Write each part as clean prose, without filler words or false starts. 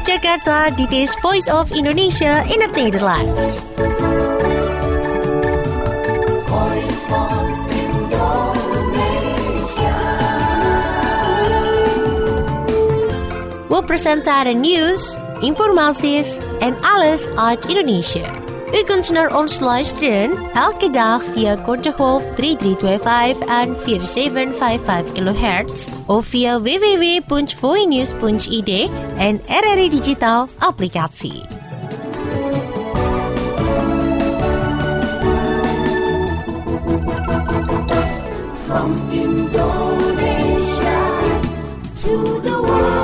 Vanuit Jakarta, dit is Voice of Indonesia in het Nederlands. We presenteren nieuws, informaties en alles uit Indonesië. U kunt naar ons luisteren elke dag via korte golf 3325 en 4755 kHz of via www.voinews.id en RRI Digital applicatie. From Indonesia to the world.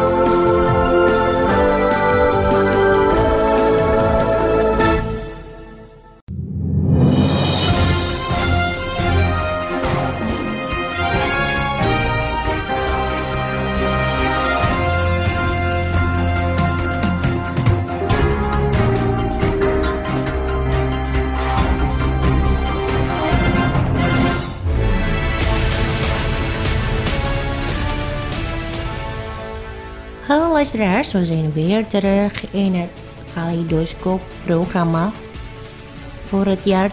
Hallo luisteraars, we zijn weer terug in het Kaleidoscoop-programma voor het jaar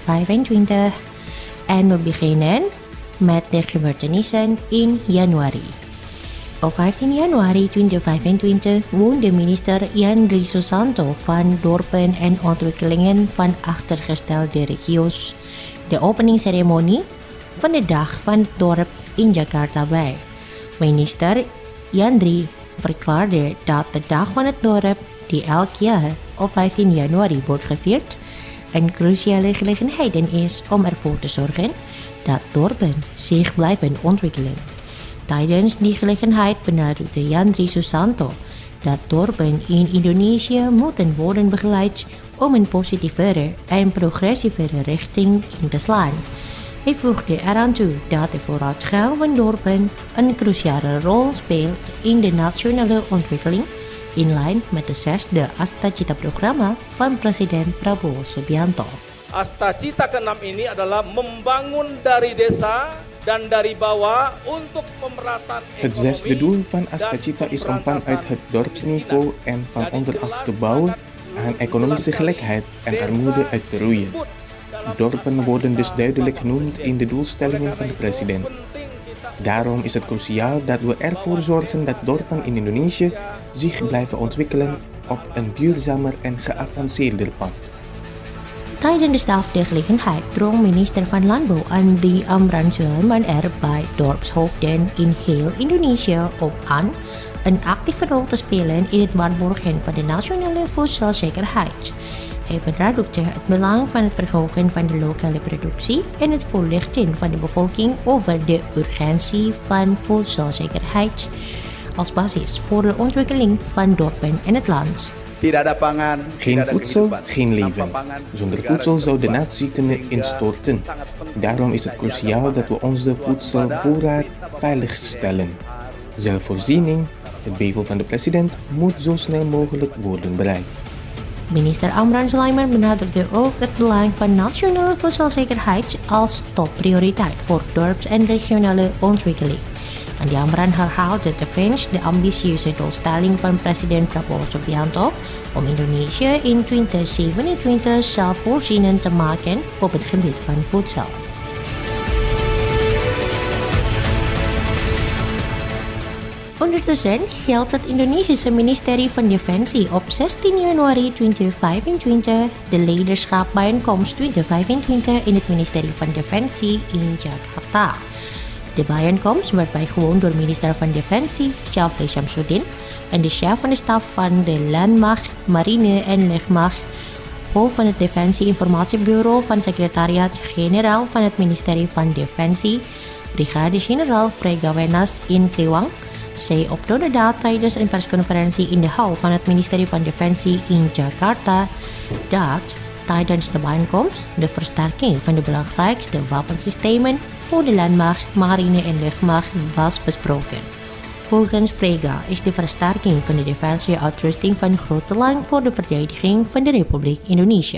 2025. En we beginnen met de gebeurtenissen in januari. Op 15 januari 2025 won de minister Yandri Susanto van Dorpen en Ontwikkelingen van achtergestelde regio's de openingsceremonie van de Dag van het Dorp in Jakarta bij. Minister Yandri verklaarde dat de Dag van het Dorp, die elk jaar op 15 januari wordt gevierd, een cruciale gelegenheid is om ervoor te zorgen dat dorpen zich blijven ontwikkelen. Tijdens die gelegenheid benadrukte Yandri Susanto dat dorpen in Indonesië moeten worden begeleid om een positievere en progressievere richting in te slaan. Hij voegde eraan toe dat de vooruitgang van dorpen een cruciale rol speelt in de nationale ontwikkeling, in lijn met de 6e Astacita-programma van president Prabowo Subianto. Astacita ke-6 ini adalah membangun dari desa dan dari bawah untuk pemerataan ekonomi. Het 6e doel van Astacita is om vanuit het dorpsniveau en van onderaf te bouwen aan economische gelijkheid en armoede uit te roeien. Dorpen worden dus duidelijk genoemd in de doelstellingen van de president. Daarom is het cruciaal dat we ervoor zorgen dat dorpen in Indonesië zich blijven ontwikkelen op een duurzamer en geavanceerder pad. Tijdens dezelfde gelegenheid drong minister van Landbouw Andi Amran Sulaiman er bij dorpshoofden in heel Indonesië op aan een actieve rol te spelen in het waarborgen van de nationale voedselzekerheid. Hij benadrukte het belang van het verhogen van de lokale productie en het voorlichten van de bevolking over de urgentie van voedselzekerheid als basis voor de ontwikkeling van dorpen en het land. Geen voedsel, geen leven. Zonder voedsel zou de natie kunnen instorten. Daarom is het cruciaal dat we onze voedselvoorraad veilig stellen. Zelfvoorziening, het bevel van de president, moet zo snel mogelijk worden bereikt. Minister Amran Sulaiman benadrukte ook het belang van nationale voedselzekerheid als topprioriteit voor dorps- en regionale ontwikkeling. Andi Amran herhaalde tevens de ambitieuze doelstelling van president Prabowo Subianto om Indonesië in 2027 zelfvoorzienend te maken op het gebied van voedsel. Ondertussen hield het Indonesische ministerie van Defensie op 16 januari 2025 de leiderschapbijeenkomst 2025 in het ministerie van Defensie in Jakarta. De bijeenkomst werd bijgewoond door minister van Defensie Chafri Syamsuddin en de chef van de staf van de Landmacht, Marine en Luchtmacht, hoofd van het Defensie-informatiebureau van secretariaat-generaal van het ministerie van Defensie, brigade-generaal Frega Wenas in Kriwang, zei op donderdag tijdens een persconferentie in de hal van het ministerie van Defensie in Jakarta dat tijdens de bijeenkomst de versterking van de belangrijkste wapensystemen voor de landmacht, marine en luchtmacht was besproken. Volgens Frega is de versterking van de defensie-uitrusting van groot belang voor de verdediging van de Republiek Indonesië.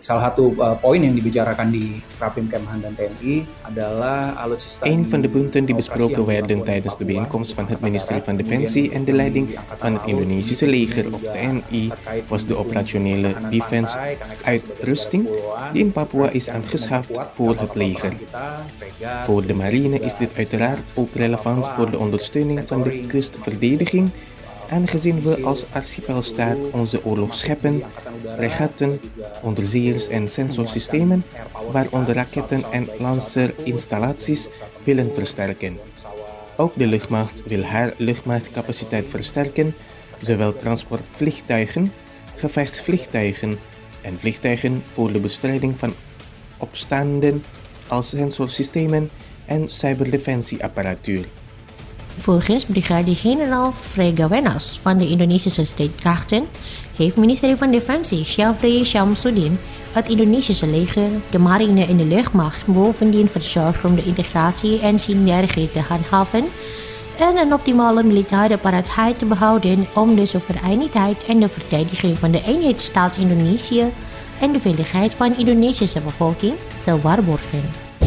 Salah satu poin yang dibicarakan di Rapim Kemhan dan TNI adalah alutsista. Een van de punten die besproken werden tijdens de bijeenkomst van het ministerie van Defensie en de leiding van het Indonesische leger of TNI was de operationele defense-uitrusting die in Papua is aangeschaft voor het leger. Voor de marine is dit uiteraard ook relevant voor de ondersteuning van de kustverdediging, aangezien we als archipelstaat onze oorlogsschepen, fregatten, onderzeeërs en sensorsystemen, waaronder raketten en lancerinstallaties, willen versterken. Ook de luchtmacht wil haar luchtmachtcapaciteit versterken, zowel transportvliegtuigen, gevechtsvliegtuigen en vliegtuigen voor de bestrijding van opstanden als sensorsystemen en cyberdefensieapparatuur. Volgens brigade-generaal Fregawenas van de Indonesische strijdkrachten heeft ministerie van Defensie Syafri Syamsuddin het Indonesische leger, de marine en de luchtmacht bovendien verzorgd om de integratie en synergie te handhaven en een optimale militaire paraatheid te behouden om de soevereiniteit en de verdediging van de eenheidsstaat Indonesië en de veiligheid van de Indonesische bevolking te waarborgen.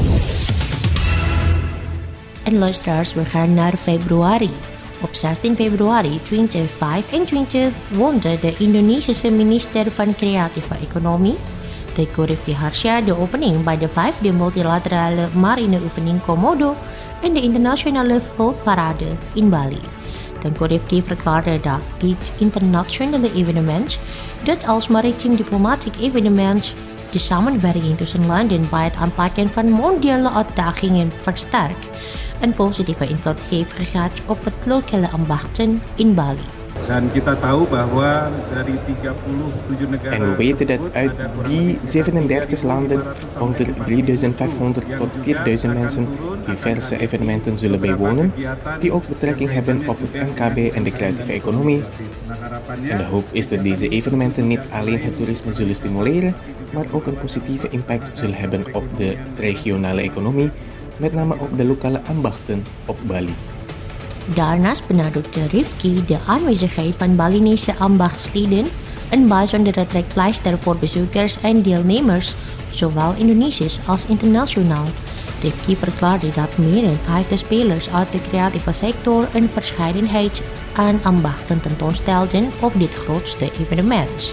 En luisteraars, we gaan naar februari. Op 16 februari 2025 woonde de Indonesische minister van Creatieve Economie, Teuku Rifki Harsha, de opening bij de 5e multilaterale marineoefening Komodo en de internationale vlootparade in Bali. Teuku Rifki verklaarde dat dit internationale evenement, dat als maritiem diplomatiek evenement de samenwerking tussen landen bij het aanpakken van mondiale uitdagingen versterkt, een positieve invloed heeft gehad op het lokale ambachten in Bali. Dan kita tahu bahwa dari 37 negara. En we weten dat uit die 37 landen ongeveer 3500 tot 4000 mensen diverse evenementen zullen bijwonen, die ook betrekking hebben op het MKB en de creatieve economie. En de hoop is dat deze evenementen niet alleen het toerisme zullen stimuleren, maar ook een positieve impact zullen hebben op de regionale economie, met name op de lokale ambachten op Bali. Daarnaast benadrukte Rifki de aanwezigheid van Balinese ambachtslieden, een bijzondere trekpleister voor bezoekers en deelnemers, zowel Indonesisch als internationaal. Rifki verklaarde dat meer dan 50 spelers uit de creatieve sector een verscheidenheid aan ambachten tentoonstelden op dit grootste evenement.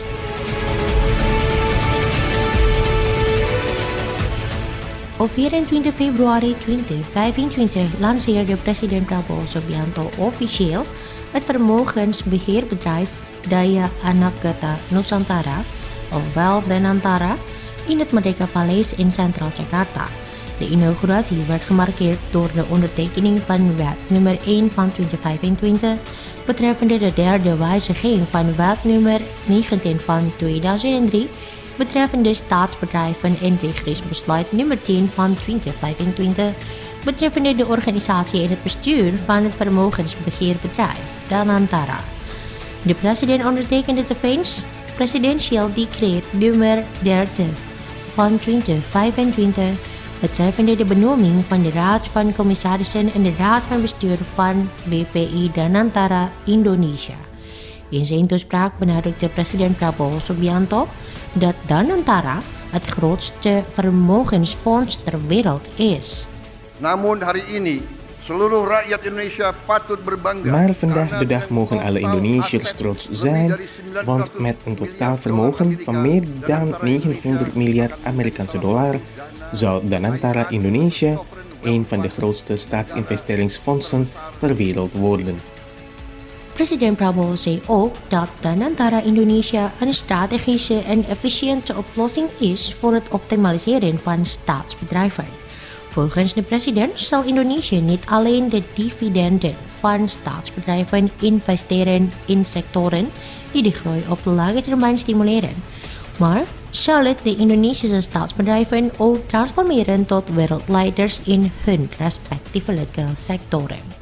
Op 24 februari 2025 lanceerde president Prabowo Subianto officieel het vermogensbeheerbedrijf Daya Anagata Nusantara, ofwel Danantara, in het Merdeka Paleis in Centraal Jakarta. De inauguratie werd gemarkeerd door de ondertekening van wet nummer 1 van 2025 betreffende de derde wijziging van wet nummer 19 van 2003 betreffende staatsbedrijven en regeringsbesluit nummer 10 van 2025 betreffende de organisatie en het bestuur van het vermogensbeheerbedrijf Danantara. De president ondertekende tevens presidentieel decreet nummer 30 van 2025 betreffende de benoeming van de Raad van Commissarissen en de Raad van Bestuur van BPI Danantara Indonesia. In zijn toespraak benadrukte president Prabowo Subianto dat Danantara het grootste vermogensfonds ter wereld is. Namun hari ini seluruh rakyat Indonesia patut berbangga. Maar vandaag de dag mogen alle Indonesiërs trots zijn, want met een totaal vermogen van meer dan 900 miljard Amerikaanse dollar zal Danantara Indonesia een van de grootste staatsinvesteringsfondsen ter wereld worden. President Prabowo zei ook dat Danantara Indonesia een strategische en efficiënte oplossing is voor het optimaliseren van staatsbedrijven. Volgens de president zal Indonesië niet alleen de dividenden van staatsbedrijven investeren in sectoren die de groei op de lange termijn stimuleren, maar zal het de Indonesische staatsbedrijven ook transformeren tot wereldleiders in hun respectievelijke sectoren.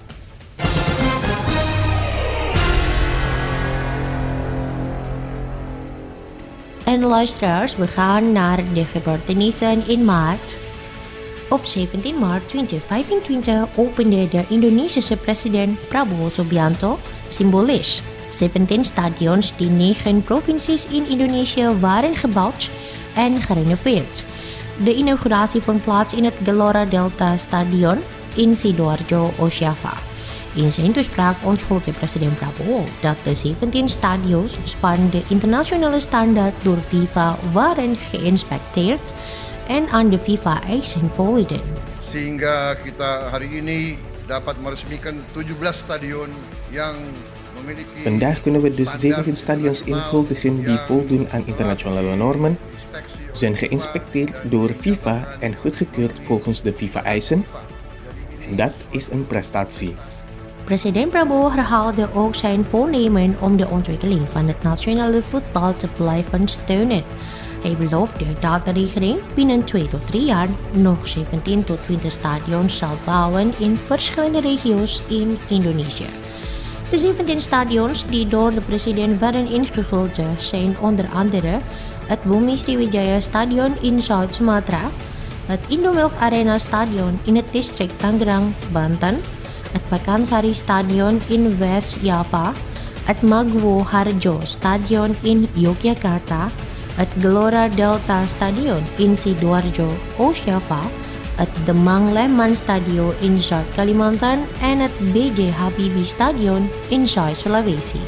En luisteraars, we gaan naar de gebeurtenissen in maart. Op 17 maart 2025 opende de Indonesische president Prabowo Subianto symbolisch 17 stadions die 9 provincies in Indonesië waren gebouwd en gerenoveerd. De inauguratie vond plaats in het Gelora Delta Stadion in Sidoarjo, Oost-Java. In zijn toespraak onthulde president Prabowo dat de 17 stadions van de internationale standaard door FIFA waren geïnspecteerd en aan de FIFA-eisen voldeden. Sehingga kita hari ini dapat meresmikan 17 stadion yang memiliki. Vandaag kunnen we dus 17 stadions inhuldigen die voldoen aan internationale normen, zijn geïnspecteerd door FIFA en goedgekeurd volgens de FIFA-eisen. En dat is een prestatie. President Prabowo herhaalde ook zijn voornemen om de ontwikkeling van het nationale voetbal te blijven steunen. Hij beloofde dat de regering binnen 2 tot 3 jaar nog 17 tot 20 stadions zal bouwen in verschillende regio's in Indonesië. De 17 stadions die door de president werden ingevuld zijn onder andere het Bumi Sriwijaya Stadion in Zuid-Sumatra, het Indomilk Arena Stadion in het district Tangerang, Banten, het Pakansari Stadion in West-Java, het Magwo Harjo Stadion in Yogyakarta, het Gelora Delta Stadion in Sidoarjo, Oost-Java, het Demang Leman Stadion in Zuid-Kalimantan en het B.J. Habibie Stadion in Zuid-Sulawesi.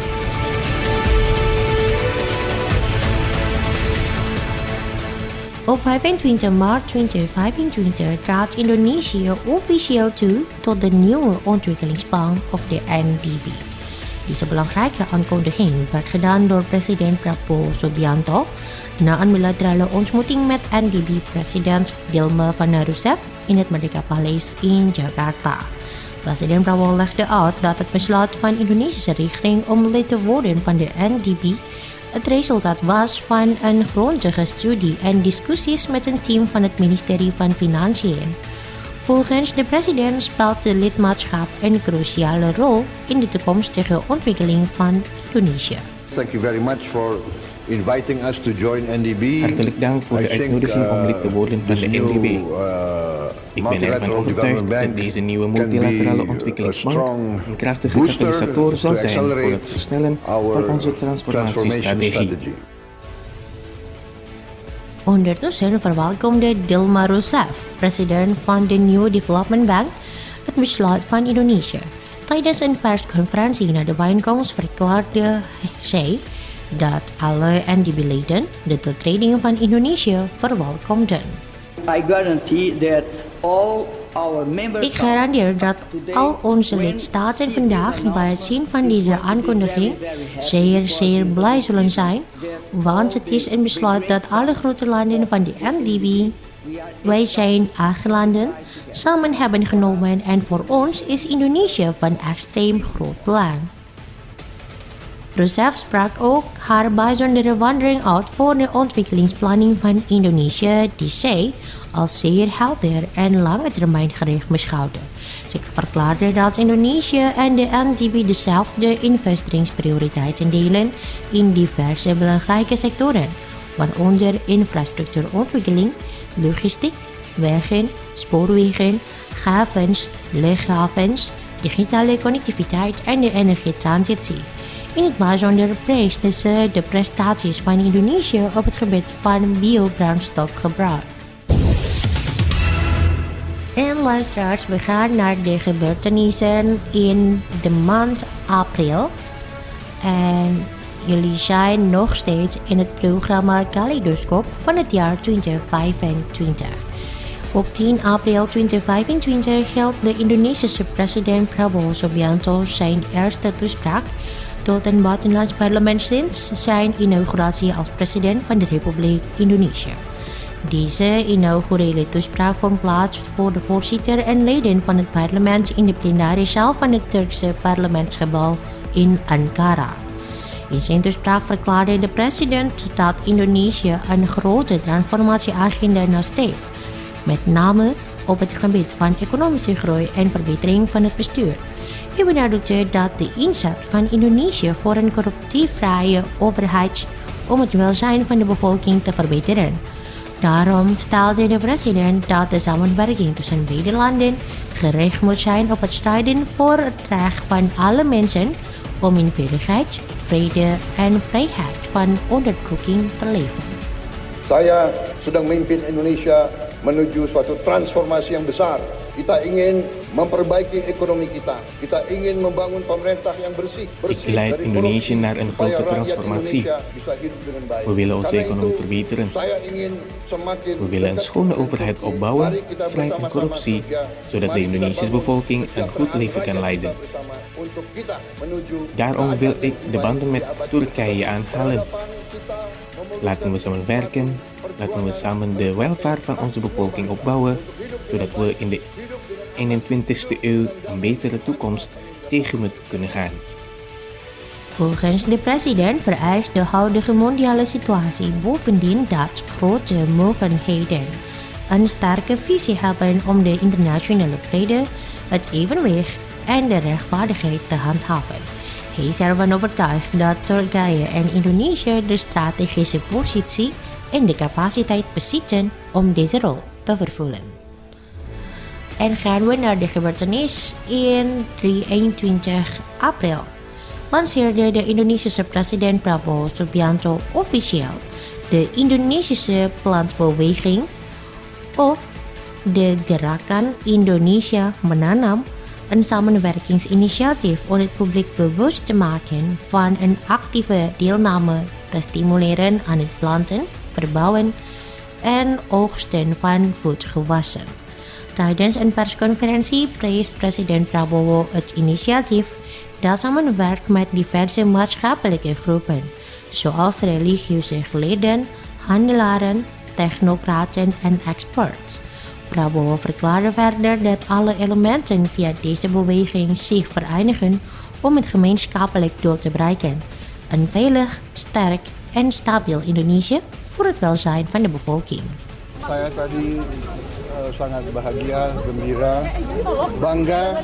Op 25 maart 2025 trad Indonesië officieel toe tot de nieuwe ontwikkelingsplan of de NDB. Deze belangrijke aankondiging werd gedaan door president Prabowo Subianto na een bilaterale ontmoeting met NDB-president Dilma van Rousseff in het Merdeka Paleis in Jakarta. President Prabowo legde uit dat het besluit van de Indonesische regering om lid te worden van de NDB het resultaat was van een grondige studie en discussies met een team van het ministerie van Financiën. Volgens de president speelt de lidmaatschap een cruciale rol in de toekomstige ontwikkeling van Indonesië. Thank you very much for inviting us to join NDB. Hartelijk dank voor de uitnodiging om lid te worden van de NDB. Ik ben ervan overtuigd dat deze nieuwe multilaterale ontwikkelingsbank een krachtige katalysator zal zijn voor het versnellen van onze transformatiestrategie. Ondertussen verwelkomde Dilma Rousseff, president van de New Development Bank, het besluit van Indonesië. Tijdens een persconferentie na de bijeenkomst verklaarde zij dat alle NDB-leden de toetreding van Indonesië verwelkomden. Ik garandeer dat al onze lidstaten vandaag bij het zien van deze aankondiging zeer blij zullen zijn, want het is een besluit dat alle grote landen van de NDB, wij zijn 8 landen, samen hebben genomen en voor ons is Indonesië van extreem groot belang. Rousseff sprak ook haar bijzondere waardering uit voor de ontwikkelingsplanning van Indonesië, die zij als zeer helder en lange termijn gericht beschouwde. Ze verklaarde dat Indonesië en de NDB dezelfde investeringsprioriteiten delen in diverse belangrijke sectoren, waaronder infrastructuurontwikkeling, logistiek, wegen, spoorwegen, havens, luchthavens, digitale connectiviteit en de energietransitie. In het bijzonder preesde ze de prestaties van Indonesië op het gebied van biobrandstofgebruik. En luisteraars, we gaan naar de gebeurtenissen in de maand april. En jullie zijn nog steeds in het programma Kaleidoscoop van het jaar 2025. Op 10 april 2025 hield de Indonesische president Prabowo Subianto zijn eerste toespraak tot een buitenlands parlement sinds zijn inauguratie als president van de Republiek Indonesië. Deze inaugurele toespraak vond plaats voor de voorzitter en leden van het parlement in de plenaire zaal van het Turkse parlementsgebouw in Ankara. In zijn toespraak verklaarde de president dat Indonesië een grote transformatieagenda nastreeft, met name op het gebied van economische groei en verbetering van het bestuur. Hij benadrukte dat de inzet van Indonesië voor een corruptievrije overheid om het welzijn van de bevolking te verbeteren. Daarom stelde de president dat de samenwerking tussen beide landen gericht moet zijn op het strijden voor het recht van alle mensen om in veiligheid, vrede en vrijheid van onderdrukking te leven. Saya sedang memimpin Indonesia menuju suatu transformasi yang besar. Kita ingin memperbaiki ekonomi kita. Kita ingin membangun pemerintah yang bersih. Ik leid Indonesië naar een grote transformatie. We willen onze economie verbeteren. We willen een schone overheid opbouwen, vrij van corruptie, zodat de Indonesische bevolking een goed leven kan leiden. Daarom wil ik de banden met Turkije aanhalen. Laten we samen werken, laten we samen de welvaart van onze bevolking opbouwen, zodat we in de 21ste eeuw een betere toekomst tegemoet kunnen gaan. Volgens de president vereist de huidige mondiale situatie bovendien dat grote mogelijkheden een sterke visie hebben om de internationale vrede, het evenwicht en de rechtvaardigheid te handhaven. Hij is ervan overtuigd dat Turkije en Indonesië de strategische positie en de capaciteit bezitten om deze rol te vervullen. En gaan we naar de gebeurtenis in 23 april. Lanceerde de Indonesische president Prabowo Subianto officieel de Indonesische plantbeweging of de Gerakan Indonesia Menanam, een samenwerkingsinitiatief om het publiek bewust te maken van een actieve deelname te stimuleren aan het planten, verbouwen en oogsten van voedselgewassen. Tijdens een persconferentie prees president Prabowo het initiatief dat samenwerkt met diverse maatschappelijke groepen, zoals religieuze geleerden, handelaren, technocraten en experts. Prabowo verklaarde verder dat alle elementen via deze beweging zich verenigen om het gemeenschappelijk doel te bereiken: een veilig, sterk en stabiel Indonesië voor het welzijn van de bevolking. Saya tadi sangat bahagia, gembira, bangga.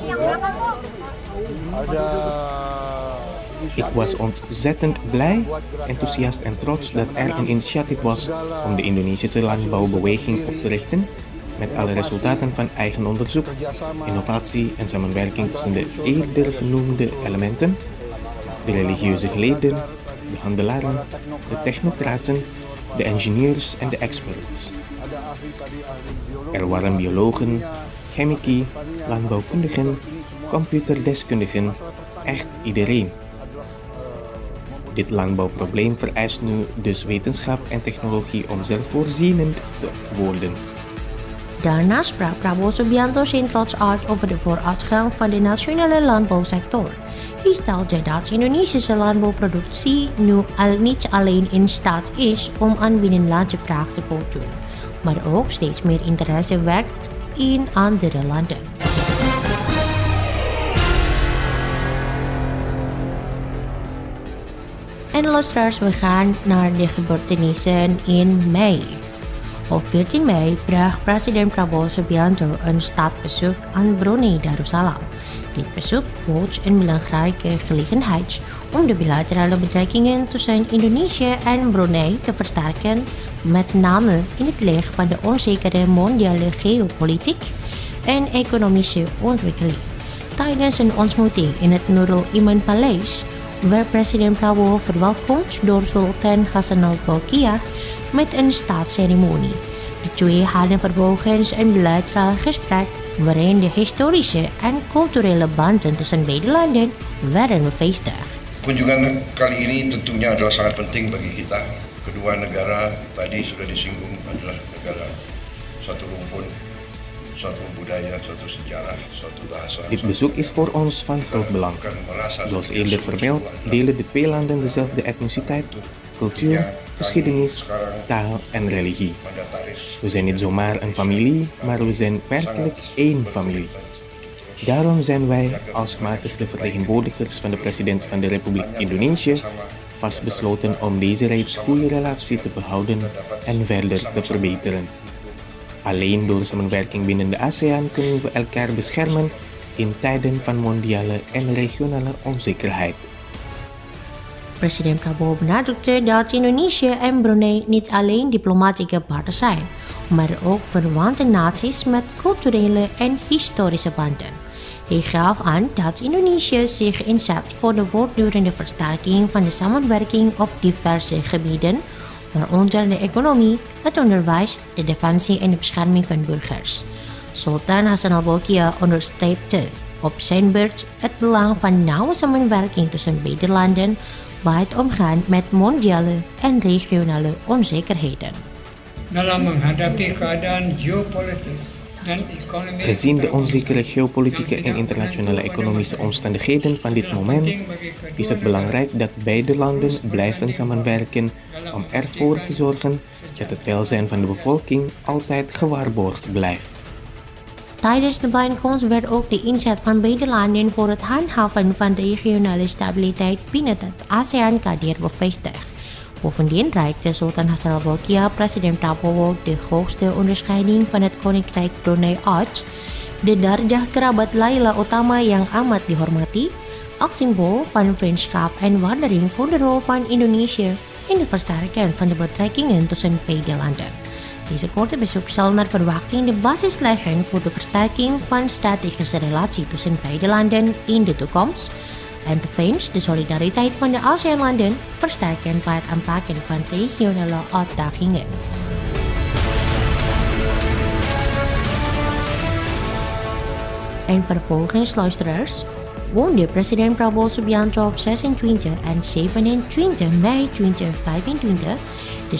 Ik was ontzettend blij, enthousiast en trots dat er een initiatief was om de Indonesische landbouwbeweging op te richten, met alle resultaten van eigen onderzoek, innovatie en samenwerking tussen de eerder genoemde elementen, de religieuze geleerden, de handelaren, de technocraten, de ingenieurs en de experts. Er waren biologen, chemici, landbouwkundigen, computerdeskundigen, echt iedereen. Dit landbouwprobleem vereist nu dus wetenschap en technologie om zelfvoorzienend te worden. Daarna sprak Prabowo Subianto zijn trots uit over de vooruitgang van de nationale landbouwsector. Hij stelde dat de Indonesische landbouwproductie nu al niet alleen in staat is om aan binnenlandse vraag te voldoen, maar ook steeds meer interesse wekt in andere landen. En luisteraars, we gaan naar de gebeurtenissen in mei. Op 14 mei bracht president Prabowo Subianto een staatsbezoek aan Brunei Darussalam. Dit bezoek bood een belangrijke gelegenheid om de bilaterale betrekkingen tussen Indonesië en Brunei te versterken, met name in het licht van de onzekere mondiale geopolitiek en economische ontwikkeling. Tijdens een ontmoeting in het Nurul Iman Paleis werd president Prabowo verwelkomd door Sultan Hassanal Bolkiah met een staatsceremonie. De twee hadden vervolgens een bilateraal gesprek waarin de historische en culturele banden tussen beide landen werden bevestigd. Kunjungan kali ini tentunya adalah sangat penting bagi kita. Kedua negara tadi sudah disinggung adalah negara satu rumpun, satu budaya, satu sejarah, satu bahasa. Dit bezoek is voor ons van groot belang. Zoals eerder vermeld, delen de twee landen dezelfde etniciteit, cultuur, geschiedenis, taal en religie. We zijn niet zomaar een familie, maar we zijn werkelijk één familie. Daarom zijn wij als gematigde vertegenwoordigers van de president van de Republiek Indonesië vastbesloten om deze reeds goede relatie te behouden en verder te verbeteren. Alleen door samenwerking binnen de ASEAN kunnen we elkaar beschermen in tijden van mondiale en regionale onzekerheid. President Prabowo benadrukte dat Indonesië en Brunei niet alleen diplomatieke partners zijn, maar ook verwante naties met culturele en historische banden. Hij gaf aan dat Indonesië zich inzet voor de voortdurende versterking van de samenwerking op diverse gebieden, waaronder de economie, het onderwijs, de defensie en de bescherming van burgers. Sultan Hassan al-Bolkiah onderstreepte op zijn beurt het belang van nauwe samenwerking tussen beide landen bij het omgaan met mondiale en regionale onzekerheden. Dalam menghadapi keadaan geopolitiek dan ekonomi. Gezien de onzekere geopolitieke en internationale economische omstandigheden van dit moment, is het belangrijk dat beide landen blijven samenwerken om ervoor te zorgen dat het welzijn van de bevolking altijd gewaarborgd blijft. Tijdens de bijeenkomst werd ook de inzet van beide landen voor het handhaven van regionale stabiliteit binnen het ASEAN-kader bevestigd. Bovendien reikte Sultan Hassan al-Bolkiah president Prabowo de hoogste onderscheiding van het Koninkrijk Brunei Arch, de Darjah Kerabat Laila Utama yang amat dihormati, als symbool van vriendschap en waardering voor de rol van Indonesië in het versterken van de betrekkingen tussen beide landen. Deze korte bezoek zal naar verwachting de basis leggen voor de versterking van strategische relatie tussen beide landen in de toekomst en tevens de solidariteit van de ASEAN-landen versterken bij het aanpakken van regionale uitdagingen. En vervolgens, luisteraars, woonde president Prabowo Subianto op 26 en 27 mei 2025 de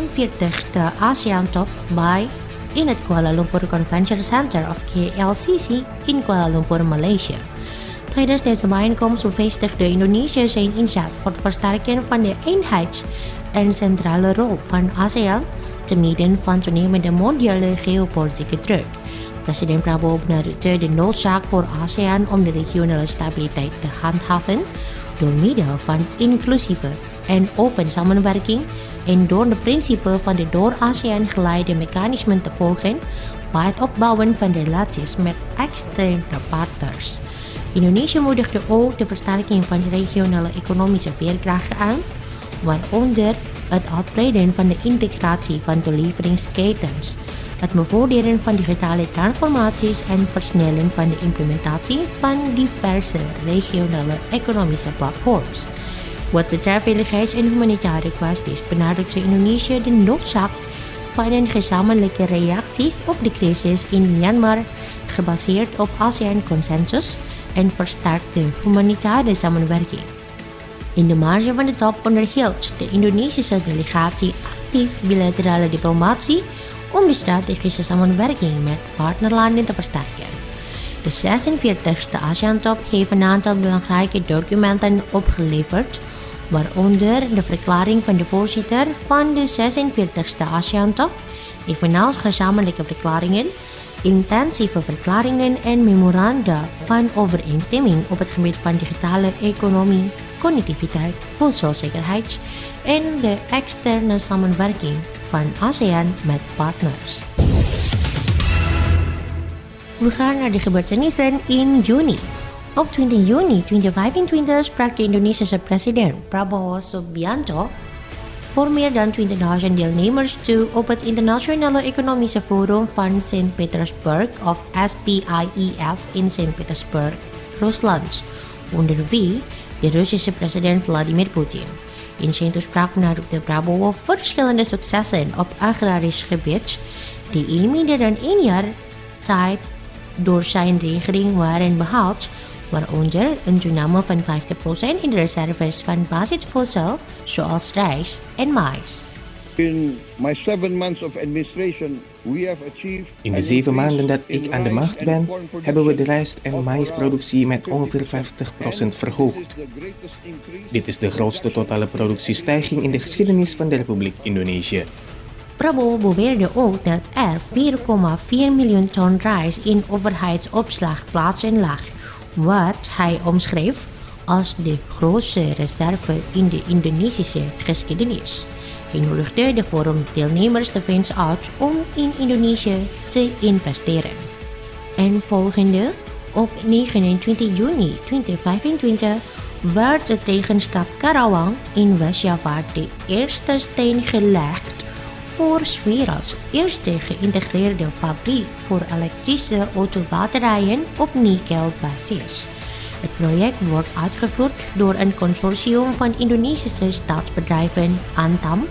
46e ASEAN-top bij in het Kuala Lumpur Convention Center of KLCC in Kuala Lumpur, Malaysia. Tijdens deze bijeenkomst bevestigde Indonesië zijn inzet voor het versterken van de eenheids- en centrale rol van ASEAN te midden van toenemende mondiale geopolitieke druk. President Prabowo benadrukte de noodzaak voor ASEAN om de regionale stabiliteit te handhaven door middel van inclusieve en open samenwerking en door de principe van de door ASEAN geleide mechanismen te volgen bij het opbouwen van relaties met externe partners. Indonesië moedigde ook de versterking van de regionale economische veerkracht aan, waaronder het uitbreiden van de integratie van de leveringsketens, het bevorderen van digitale transformaties en versnellen van de implementatie van diverse regionale economische platforms. Wat betreft veiligheids- en humanitaire kwesties benadrukte Indonesië de noodzaak van een gezamenlijke reacties op de crisis in Myanmar, gebaseerd op ASEAN-consensus en versterkte humanitaire samenwerking. In de marge van de top onderhield de Indonesische delegatie actief bilaterale diplomatie om de strategische samenwerking met partnerlanden te versterken. De 46e ASEAN-top heeft een aantal belangrijke documenten opgeleverd, waaronder de verklaring van de voorzitter van de 46e ASEAN-top, evenals gezamenlijke verklaringen, intensieve verklaringen en memoranda van overeenstemming op het gebied van digitale economie, connectiviteit, voedselzekerheid en de externe samenwerking van ASEAN met partners. We gaan naar de gebeurtenissen in juni. Op 20 juni 2025 sprak de Indonesische president Prabowo Subianto voor meer dan 20.000 deelnemers toe op het Internationale Economische Forum van Sint Petersburg of SPIEF in Sint Petersburg, Rusland, onder wie de Russische president Vladimir Putin. In zijn toespraak benadrukte Prabowo verschillende successen op agrarisch gebied die in minder dan 1 jaar tijd door zijn regering waren behaald, waaronder een toename van 50% in de reserves van basisvoedsel zoals rijst en mais. In de 7 maanden dat ik aan de macht ben, hebben we de rijst- en maïsproductie met ongeveer 50% verhoogd. Dit is de grootste totale productiestijging in de geschiedenis van de Republiek Indonesië. Prabowo beweerde ook dat er 4,4 miljoen ton rijst in overheidsopslagplaatsen lag, wat hij omschreef als de grootste reserve in de Indonesische geschiedenis. Hij nodigde de forumdeelnemers tevens uit om in Indonesië te investeren. En volgende, op 29 juni 2025, werd het regenschap Karawang in West-Java de eerste steen gelegd voor 's werelds eerste geïntegreerde fabriek voor elektrische autobatterijen op nikkelbasis. Het project wordt uitgevoerd door een consortium van Indonesische staatsbedrijven Antam,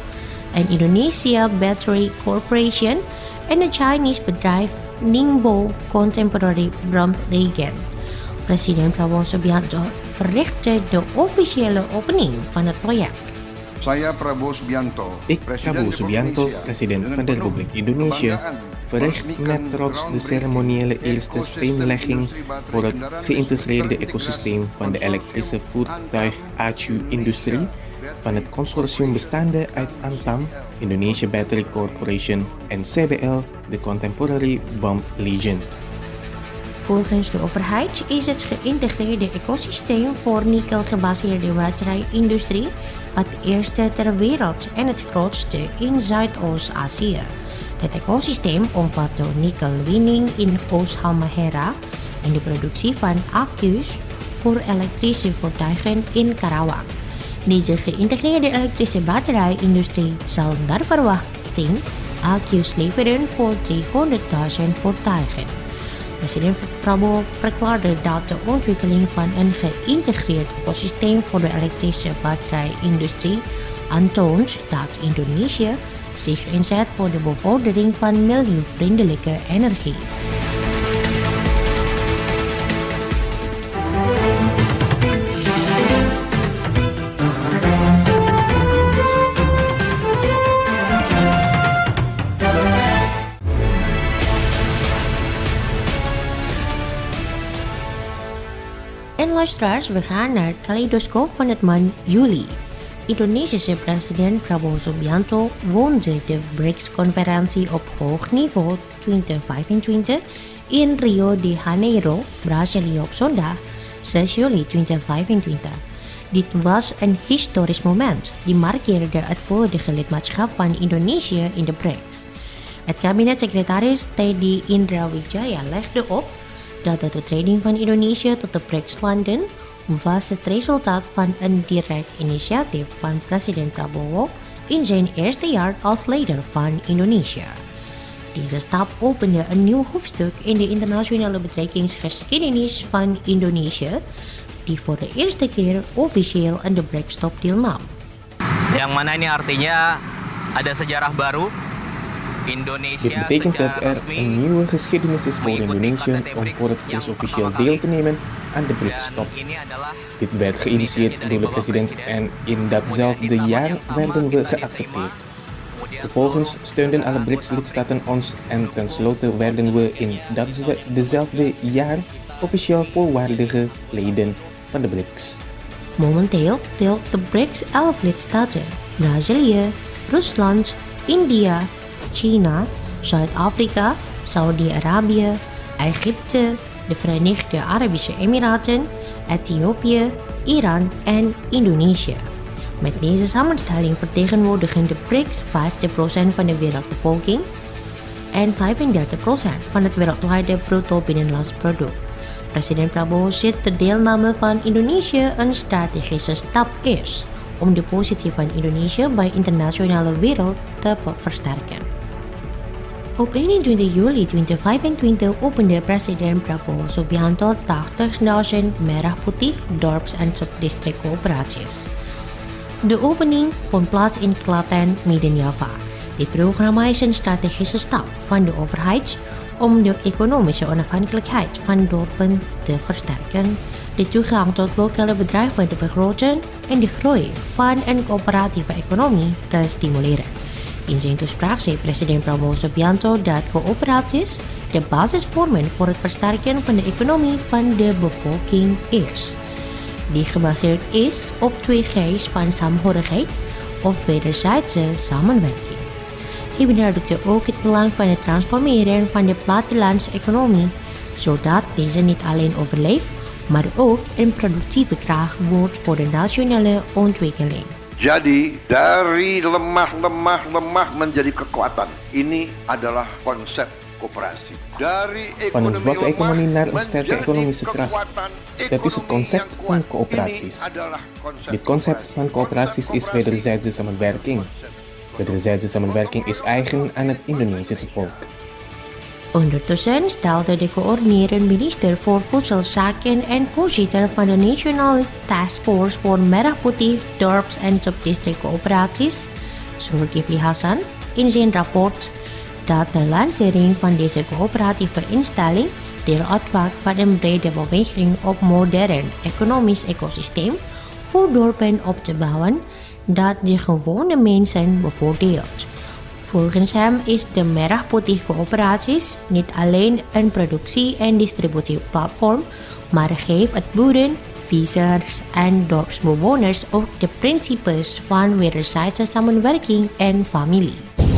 en Indonesia Battery Corporation en het Chinese bedrijf Ningbo Contemporary Bromlegen. President Prabowo Subianto verrichtte de officiële opening van het project. Saya Prabowo Subianto. Ik, Prabowo Subianto, president van de Republiek Indonesië, verricht met trots de ceremoniële eerste steenlegging voor het geïntegreerde ecosysteem van de elektrische voertuig-acu-industrie van het consortium bestaande uit Antam, Indonesia Battery Corporation en CBL, de Contemporary Bomb Legend. Volgens de overheid is het geïntegreerde ecosysteem voor nikkelgebaseerde batterijindustrie het eerste ter wereld en het grootste in Zuidoost-Azië. Het ecosysteem omvat de nikkelwinning in Oost-Halmahera en de productie van accu's voor elektrische voertuigen in Karawang. Deze geïntegreerde elektrische batterijindustrie zal naar verwachting accu's leveren voor 300.000 voertuigen. President Prabowo verklaarde dat de ontwikkeling van een geïntegreerd ecosysteem voor de elektrische batterijindustrie aantoont dat Indonesië zich inzet voor de bevordering van milieuvriendelijke energie. En luisteraars, we gaan naar het kaleidoscoop van het maand juli. Indonesische president Prabowo Subianto woonde de BRICS-conferentie op hoog niveau 2025 in Rio de Janeiro, Brazilië op zondag 6 juli 2025. Dit was een historisch moment die markeerde het volledige lidmaatschap van Indonesië in de BRICS. Het kabinetssecretaris Teddy Indra Wijaya legde op dat de toetreding van Indonesië tot de BRICS-landen was het resultaat van een direct initiatief van president Prabowo in zijn eerste jaar als leider van Indonesië. Deze stap opende een nieuw hoofdstuk in de internationale betrekkingsgeschiedenis van Indonesië, die voor de eerste keer officieel aan de BRICS-top deelnam. Yang mana ini artinya ada sejarah baru. Dit betekent dat er een nieuwe geschiedenis is voor Indonesië om voor het eerst officieel deel te nemen aan de BRICS-top. Dit werd geïnitieerd door de president en in datzelfde jaar werden we geaccepteerd. Vervolgens steunden alle BRICS-lidstaten ons en tenslotte werden we in datzelfde jaar officieel volwaardige leden van de BRICS. Momenteel telt de BRICS 11 lidstaten: Brazilië, Rusland, India, China, Zuid-Afrika, Saudi-Arabië, Egypte, de Verenigde Arabische Emiraten, Ethiopië, Iran en Indonesië. Met deze samenstelling vertegenwoordigen de BRICS 50% van de wereldbevolking en 35% van het wereldwijde bruto binnenlands product. President Prabowo ziet de deelname van Indonesië een strategische stap is om de positie van Indonesië bij internationale wereld te versterken. Op 21 juli 2025 opende president Prabowo Subianto 80.000 merah putih dorps- en subdistrictcoöperaties. De opening vond plaats in Klaten, Midden-Java. Dit programma is een strategische stap van de overheid om de economische onafhankelijkheid van dorpen te versterken, de toegang tot lokale bedrijven te vergroten en de groei van een coöperatieve economie te stimuleren. In zijn toespraak zei president Prabowo Subianto dat coöperaties de basis vormen voor het versterken van de economie van de bevolking is, die gebaseerd is op 2 G's van saamhorigheid of wederzijdse samenwerking. Hij benadrukte ook het belang van het transformeren van de plattelandseconomie, zodat deze niet alleen overleeft, maar ook een productieve kracht wordt voor de nationale ontwikkeling. Jadi dari lemah menjadi kekuatan. Ini adalah konsep koperasi. Van een zwakke economie naar een sterke economische kracht. Dat is het concept van coöperaties. Dit concept van coöperaties is wederzijdse samenwerking. Wederzijdse samenwerking is eigen aan het Indonesische volk. Ondertussen stelde de coördinerend minister voor Voedselzaken en voorzitter van de National Task Force voor Merah Putih dorps- en subdistrictcoöperaties, Zulkifli Hasan, in zijn rapport dat de lancering van deze coöperatieve instelling deel uitmaakt van een brede beweging op modern economisch ecosysteem voor dorpen op te bouwen dat de gewone mensen bevoordeelt. Volgens hem is de Merah Putih Coöperaties niet alleen een productie- en distributieplatform, maar geeft het boeren, vissers en dorpsbewoners ook de principes van wederzijdse samenwerking en familie.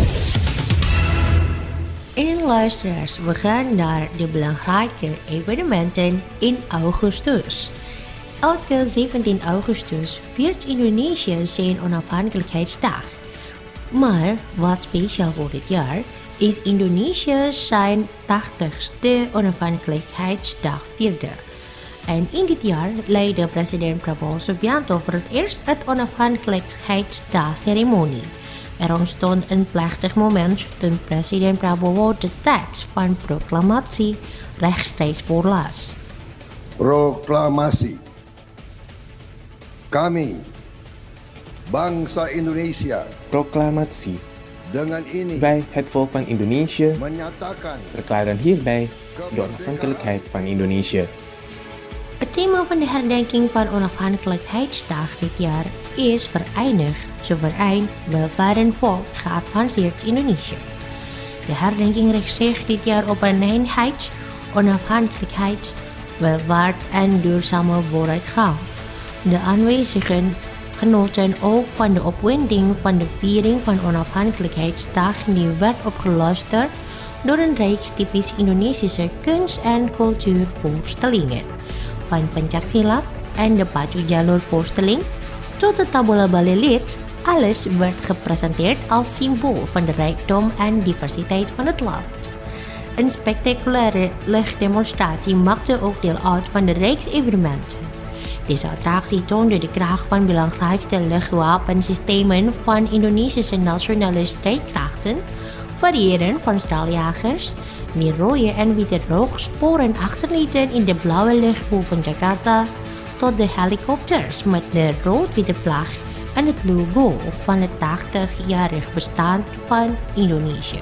En luisteraars, we gaan naar de belangrijke evenementen in augustus. Elke 17 augustus viert Indonesië zijn onafhankelijkheidsdag. Maar wat speciaal voor dit jaar is Indonesië zijn 80ste onafhankelijkheidsdag vierde. En in dit jaar leidde president Prabowo Subianto voor het eerst het onafhankelijkheidsdagceremonie. Er ontstond een plechtig moment toen president Prabowo de tekst van proclamatie rechtstreeks voorlas. Proklamasi. Kami, bangsa Indonesia. Proclamatie. Dengan ini, Wij, het volk van Indonesië, menyatakan verklaren hierbij de onafhankelijkheid van Indonesië. Het thema van de herdenking van onafhankelijkheidsdag dit jaar is vereinig, soeverein, welvarend volk, geavanceerd Indonesië. De herdenking richt zich dit jaar op een eenheid, onafhankelijkheid, welvaart en duurzame vooruitgang. De aanwezigen genoten ook van de opwinding van de viering van onafhankelijkheidsdag die werd opgeluisterd door een reeks typisch Indonesische kunst- en cultuurvoorstellingen. Van pencaksilat en de pacu jalur voorstelling tot de tabula balilit, alles werd gepresenteerd als symbool van de rijkdom en diversiteit van het land. Een spectaculaire lichtdemonstratie maakte ook deel uit van de reeks evenementen. Deze attractie toonde de kracht van belangrijkste luchtwapensystemen van Indonesische nationale strijdkrachten, variërend van straaljagers die rode en witte rooksporen achterlieten in de blauwe lucht boven Jakarta, tot de helikopters met de rood-witte vlag en het logo van het 80-jarig bestaan van Indonesië.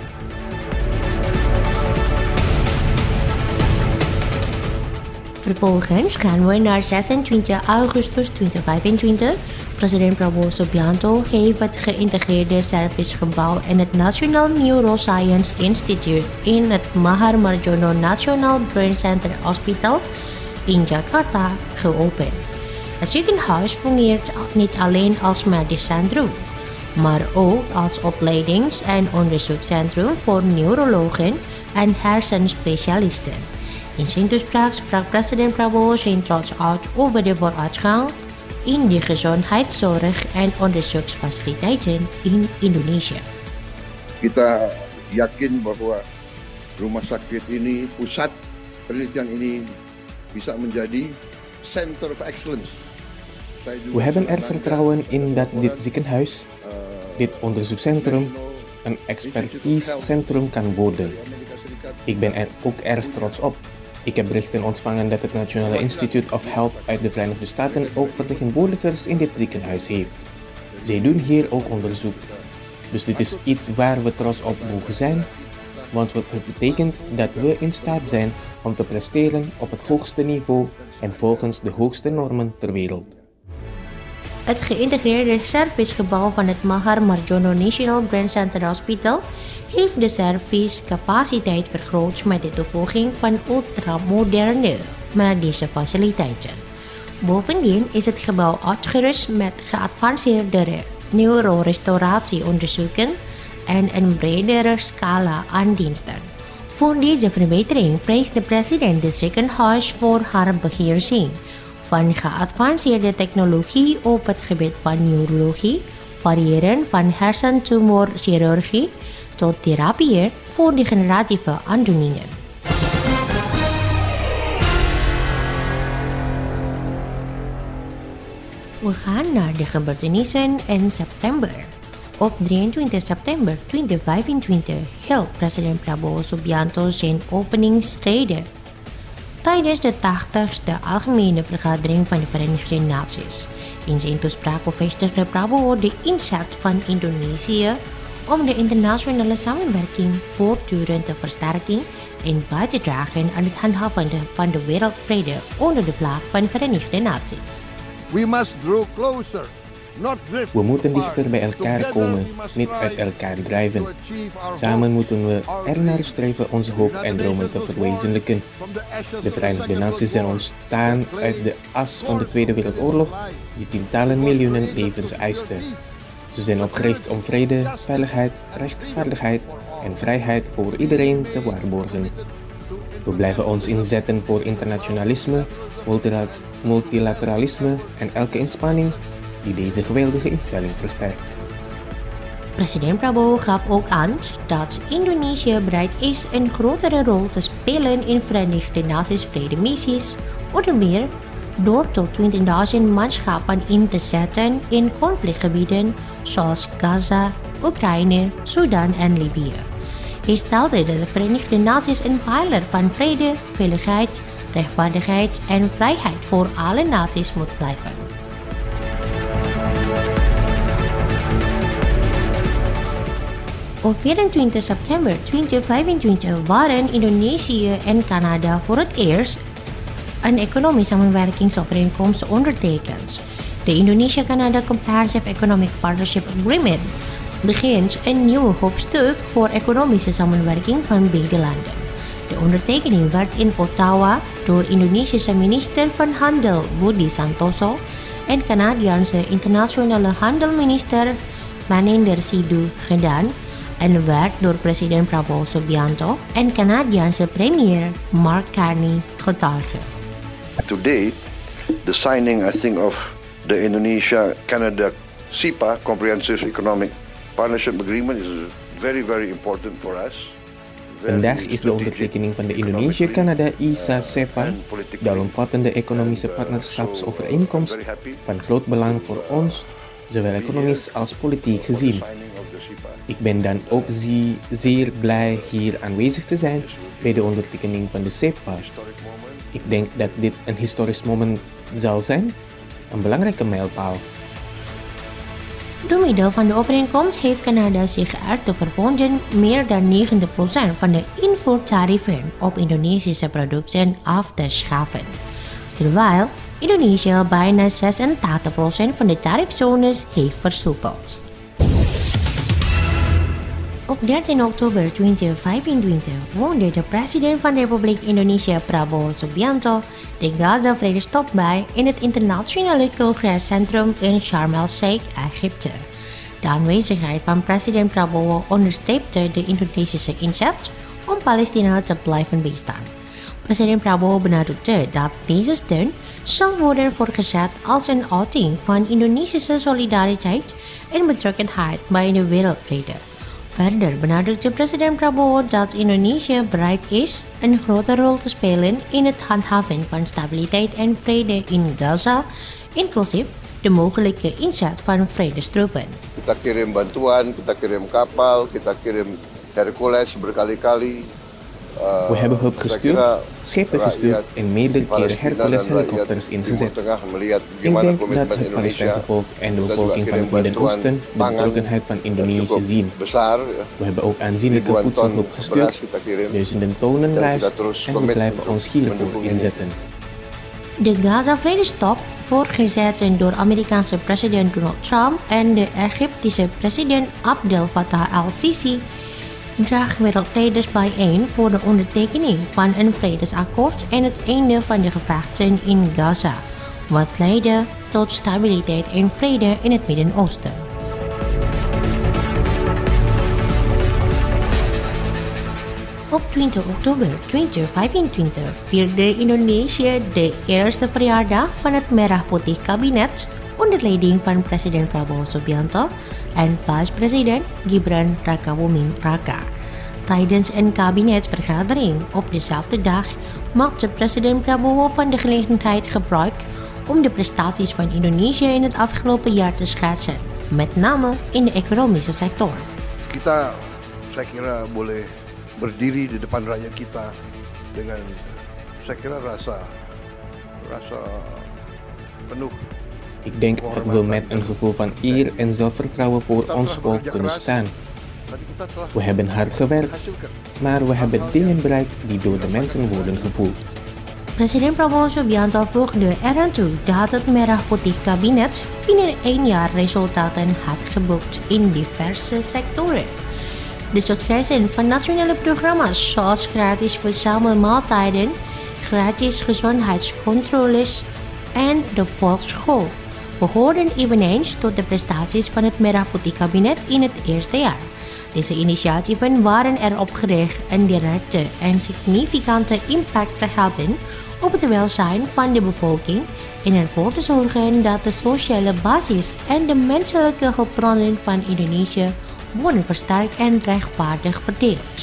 Vervolgens gaan we naar 26 augustus 2025. President Prabowo Subianto heeft het geïntegreerde servicegebouw en het National Neuroscience Institute in het Mahar Marjono National Brain Center Hospital in Jakarta geopend. Het ziekenhuis fungeert niet alleen als medisch centrum, maar ook als opleidings- en onderzoekscentrum voor neurologen en hersenspecialisten. In zijn toespraak sprak president Prabowo zijn trots uit over de vooruitgang in de gezondheidszorg en onderzoeksfaciliteiten in Indonesië. kita yakin bahwa rumah sakit ini, pusat penelitian ini bisa menjadi center of excellence. We hebben er vertrouwen in dat dit ziekenhuis, dit onderzoekscentrum, een expertisecentrum kan worden. Ik ben er ook erg trots op. Ik heb berichten ontvangen dat het National Institute of Health uit de Verenigde Staten ook vertegenwoordigers in dit ziekenhuis heeft. Zij doen hier ook onderzoek. Dus dit is iets waar we trots op mogen zijn, want het betekent dat we in staat zijn om te presteren op het hoogste niveau en volgens de hoogste normen ter wereld. Het geïntegreerde servicegebouw van het Mahar Marjono National Brain Center Hospital heeft de servicecapaciteit vergroot met de toevoeging van ultramoderne medische faciliteiten. Bovendien is het gebouw uitgerust met geavanceerde neurorestauratieonderzoeken en een bredere scala aan diensten. Voor deze verbetering prees de president het ziekenhuis voor haar beheersing van geavanceerde technologie op het gebied van neurologie, variërend van hersentumorchirurgie tot therapieën voor degeneratieve aandoeningen. We gaan naar de gebeurtenissen in september. Op 23 september 2025 hield president Prabowo Subianto zijn openingsrede. tijdens de 80ste Algemene Vergadering van de Verenigde Naties. In zijn toespraak bevestigde Prabowo de inzet van Indonesië om de internationale samenwerking voortdurend te versterken en bij te dragen aan het handhaven van de wereldvrede onder de vlag van de Verenigde Naties. We must draw closer, not drift. We moeten dichter bij elkaar komen, niet uit elkaar drijven. Samen moeten we ernaar streven onze hoop en dromen te verwezenlijken. De Verenigde Naties zijn ontstaan uit de as van de Tweede Wereldoorlog, die tientallen miljoenen levens eiste. Ze zijn opgericht om vrede, veiligheid, rechtvaardigheid en vrijheid voor iedereen te waarborgen. We blijven ons inzetten voor internationalisme, multilateralisme en elke inspanning die deze geweldige instelling versterkt. President Prabowo gaf ook aan dat Indonesië bereid is een grotere rol te spelen in Verenigde Naties vredemissies, onder meer door tot 20.000 manschappen in te zetten in conflictgebieden zoals Gaza, Oekraïne, Sudan en Libië. Hij stelde dat de Verenigde Naties een pijler van vrede, veiligheid, rechtvaardigheid en vrijheid voor alle naties moet blijven. Op 24 september 2025 waren Indonesië en Canada voor het eerst een economische samenwerkingsovereenkomst ondertekend. De Indonesia-Canada Comprehensive Economic Partnership Agreement begint een nieuw hoofdstuk voor economische samenwerking van beide landen. De ondertekening werd in Ottawa door Indonesische minister van Handel Budi Santoso en Canadiaanse internationale handelminister Maninder Sidhu gedaan en werd door president Prabowo Subianto en Canadiaanse premier Mark Carney getuigd. Today, the signing, I think, of the Indonesia-Canada CEPA, Comprehensive Economic Partnership Agreement, is very, very important for us. Vandaag is de ondertekening van de Indonesië-Canada ISA-CEPA, de alomvattende economische partnerschapsovereenkomst, van groot belang voor ons, zowel economisch als politiek gezien. Ik ben dan ook zeer blij hier aanwezig te zijn bij de ondertekening van de CEPA. Ik denk dat dit een historisch moment zal zijn, een belangrijke mijlpaal. Door middel van de overeenkomst heeft Canada zich ertoe verbonden meer dan 90% van de invoertarieven op Indonesische producten af te schaffen, terwijl Indonesië bijna 86% van de tariefzones heeft versoepeld. Op 13 oktober 2025 woonde de president van de Republiek Indonesië Prabowo Subianto de Gaza-vredestop bij in het internationale congrescentrum in Sharm el-Sheikh, Egypte. De aanwezigheid van president Prabowo onderstreepte de Indonesische inzet om Palestina te blijven bijstaan. President Prabowo benadrukte dat deze steun zal worden voorgezet als een uiting van Indonesische solidariteit en betrokkenheid bij de wereldvrede. Verder benadrukte president Prabowo dat Indonesië bereid is een grote rol te spelen in het handhaven van stabiliteit en vrede in Gaza, inclusief de mogelijke inzet van vredestroepen. Kita kirim bantuan, kita kirim kapal, kita kirim Hercules berkali-kali. We hebben hulp gestuurd, schepen gestuurd en meerdere keren Hercules-helikopters ingezet. Ik denk dat het Palestijnse volk en de bevolking van het Midden-Oosten de betrokkenheid van Indonesië zien. We hebben ook aanzienlijke voedselhulp gestuurd, duizenden tonnen rijst en we blijven ons hiervoor inzetten. De Gaza-vredestop, voorgezet door Amerikaanse president Donald Trump en de Egyptische president Abdel Fattah al-Sisi, draagt wereldleiders bijeen voor de ondertekening van een vredesakkoord en het einde van de gevechten in Gaza, wat leidde tot stabiliteit en vrede in het Midden-Oosten. Op 20 oktober 2025 vierde Indonesië de eerste verjaardag van het Merah Putih kabinet onder leiding van president Prabowo Subianto en vice-president Gibran Rakabuming Raka. Tijdens een kabinetsvergadering op dezelfde dag maakte president Prabowo van de gelegenheid gebruik om de prestaties van Indonesië in het afgelopen jaar te schetsen, met name in de economische sector. Kita, saya kira boleh berdiri di depan rakyat kita dengan saya kira rasa penuh. Ik denk dat we met een gevoel van eer en zelfvertrouwen voor ons volk kunnen staan. We hebben hard gewerkt, maar we hebben dingen bereikt die door de mensen worden gevoeld. Presiden Prabowo Subianto voegde eraan toe dat het Merah Putih kabinet binnen 1 jaar resultaten had geboekt in diverse sectoren. De successen van nationale programma's zoals gratis verzamelde maaltijden, gratis gezondheidscontroles en de volksschool behoorden eveneens tot de prestaties van het Merah Putih kabinet in het eerste jaar. Deze initiatieven waren erop gericht een directe en significante impact te hebben op het welzijn van de bevolking en ervoor te zorgen dat de sociale basis en de menselijke hulpbronnen van Indonesië worden versterkt en rechtvaardig verdeeld.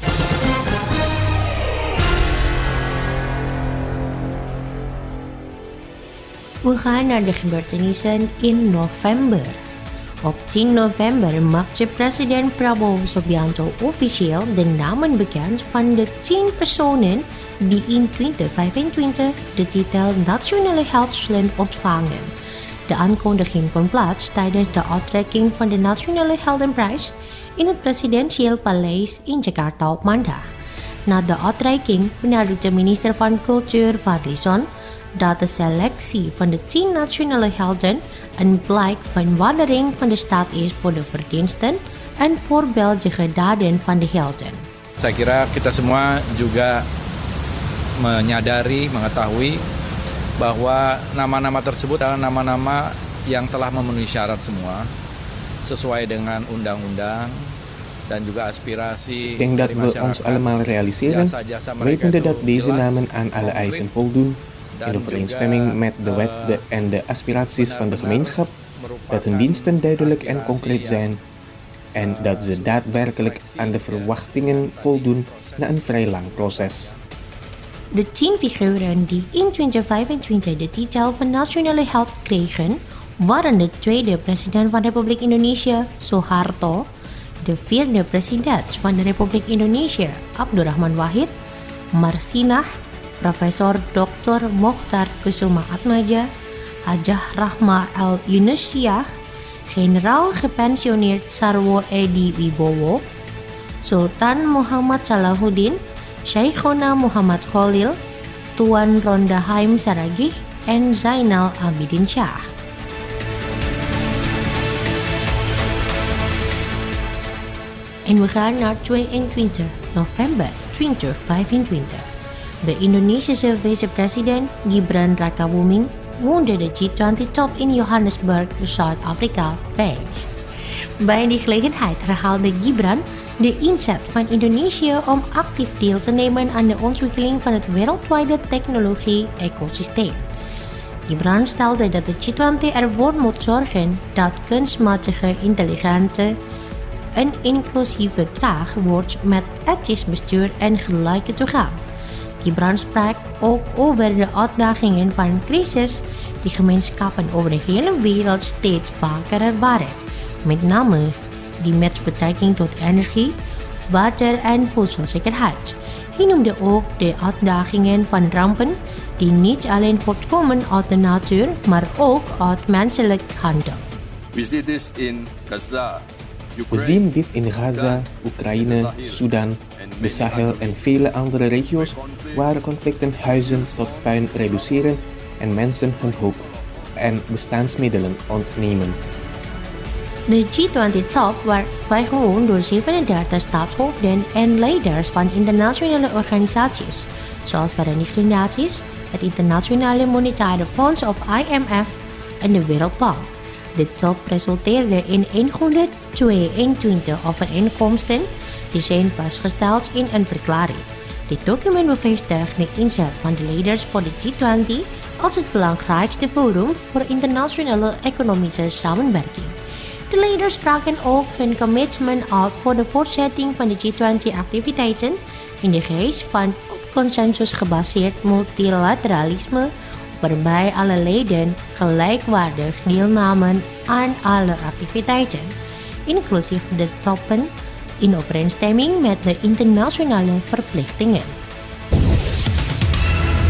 We gaan naar de gebeurtenissen in november. Op 10 november maakte president Prabowo Subianto officieel de namen bekend van de 10 personen die in 2025 de titel Nationale Held zullen ontvangen. De aankondiging vond plaats tijdens de uitreiking van de Nationale Heldenprijs in het presidentieel paleis in Jakarta op maandag. Na de uitreiking benadrukte minister van Cultuur Fadly Zon dat de selectie van de 10 nationale helden een blijk van waardering van de staat is voor de verdiensten en voorbeeldige daden van de helden. Saya kira kita semua juga mengetahui bahwa nama-nama tersebut adalah nama-nama yang telah memenuhi syarat semua sesuai dengan undang-undang dan juga aspirasi. Ik denk dat we ons allemaal realiseren, wetende dat deze namen aan alle eisen voldoen, in overeenstemming met de wet en de aspiraties van de gemeenschap, dat hun diensten duidelijk en concreet zijn en dat ze daadwerkelijk aan de verwachtingen voldoen na een vrij lang proces. De 10 figuren die in 2025 de titel van nationale held kregen, waren de tweede president van de Republiek Indonesië, Soeharto, de vierde president van de Republiek Indonesië, Abdurrahman Wahid, Marsinah, Profesor Dr. Mokhtar Kusuma-Atmaja, Hajah Rahma Al-Yunusiah, generaal gepensioneerd Sarwo Edi Wibowo, Sultan Muhammad Salahuddin, Sheikhona Muhammad Khalil, Tuan Ronda Haim Saragih, en Zainal Abidin Shah. En we gaan naar 22 november 2025. De Indonesische vice-president Gibran Rakabuming woonde de G20-top in Johannesburg, Zuid-Afrika, bij. Bij die gelegenheid herhaalde Gibran de inzet van Indonesië om actief deel te nemen aan de ontwikkeling van het wereldwijde technologie-ecosysteem. Gibran stelde dat de G20 ervoor moet zorgen dat kunstmatige intelligentie een inclusieve kracht wordt met ethisch bestuur en gelijke toegang. Gibran sprak ook over de uitdagingen van crisis die gemeenschappen over de hele wereld steeds vaker ervaren, met name die met betrekking tot energie, water en voedselzekerheid. Hij noemde ook de uitdagingen van rampen die niet alleen voortkomen uit de natuur, maar ook uit menselijk handel. We zien dit in Gaza, Oekraïne, Sudan, de Sahel en vele andere regio's waar conflicten huizen tot puin reduceren en mensen hun hoop en bestaansmiddelen ontnemen. De G20-top werd bijgewoond door 37 staatshoofden en leiders van internationale organisaties, zoals Verenigde Naties, het Internationale Monetaire Fonds of IMF en de Wereldbank. De top resulteerde in 122 overeenkomsten die zijn vastgesteld in een verklaring. Dit document bevestigt de inzet van de leiders voor de G20 als het belangrijkste forum voor internationale economische samenwerking. De leiders spraken ook hun commitment uit voor de voortzetting van de G20-activiteiten in de geest van op consensus gebaseerd multilateralisme, waarbij alle leden gelijkwaardig deelnamen aan alle activiteiten, inclusief de toppen, in overeenstemming met de internationale verplichtingen.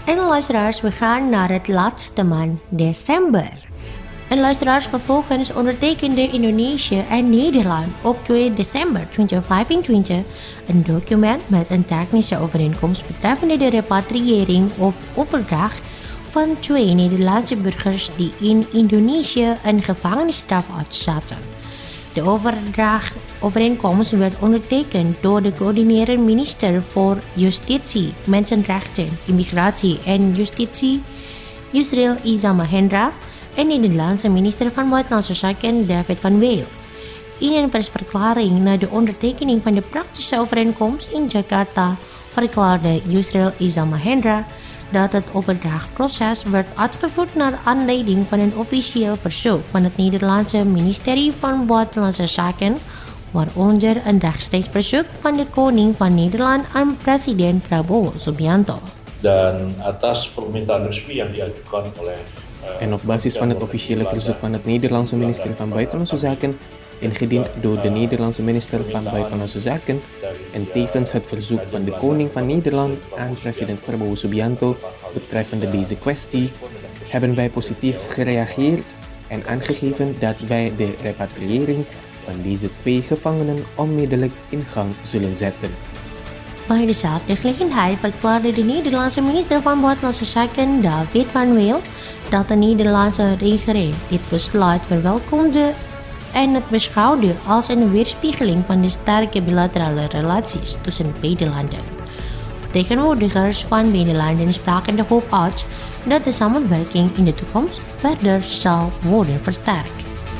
En luisteraars, we gaan naar het laatste maand december. En luisteraars, vervolgens ondertekende Indonesië en Nederland op 2 december 2025 een document met een technische overeenkomst betreffende de repatriëring of overdracht van 2 Nederlandse burgers die in Indonesië een gevangenisstraf uitzaten. De overdrachtovereenkomst werd ondertekend door de coördinerend minister voor Justitie, Mensenrechten, Immigratie en Justitie, Yusril Iza Mahendra, en Nederlandse minister van Buitenlandse Zaken David van Weel. In een persverklaring na de ondertekening van de praktische overeenkomst in Jakarta verklaarde Yusril Iza Mahendra dat het overdrachtproces werd uitgevoerd naar aanleiding van een officieel verzoek van het Nederlandse ministerie van Buitenlandse Zaken, waaronder een rechtstreeks verzoek van de koning van Nederland aan president Prabowo Subianto. Dan atas permintaan resmi yang diajukan oleh En op basis van het officiële verzoek van het Nederlandse ministerie van Buitenlandse Zaken, ingediend door de Nederlandse minister van Buitenlandse Zaken, en tevens het verzoek van de koning van Nederland aan president Prabowo Subianto betreffende deze kwestie, hebben wij positief gereageerd en aangegeven dat wij de repatriëring van deze 2 gevangenen onmiddellijk in gang zullen zetten. Bij dezelfde gelegenheid verklaarde de Nederlandse minister van Buitenlandse Zaken David van Weel dat de Nederlandse regering dit besluit verwelkomde en het beschouwde als een weerspiegeling van de sterke bilaterale relaties tussen beide landen. Vertegenwoordigers van beide landen spraken de hoop uit dat de samenwerking in de toekomst verder zal worden versterkt.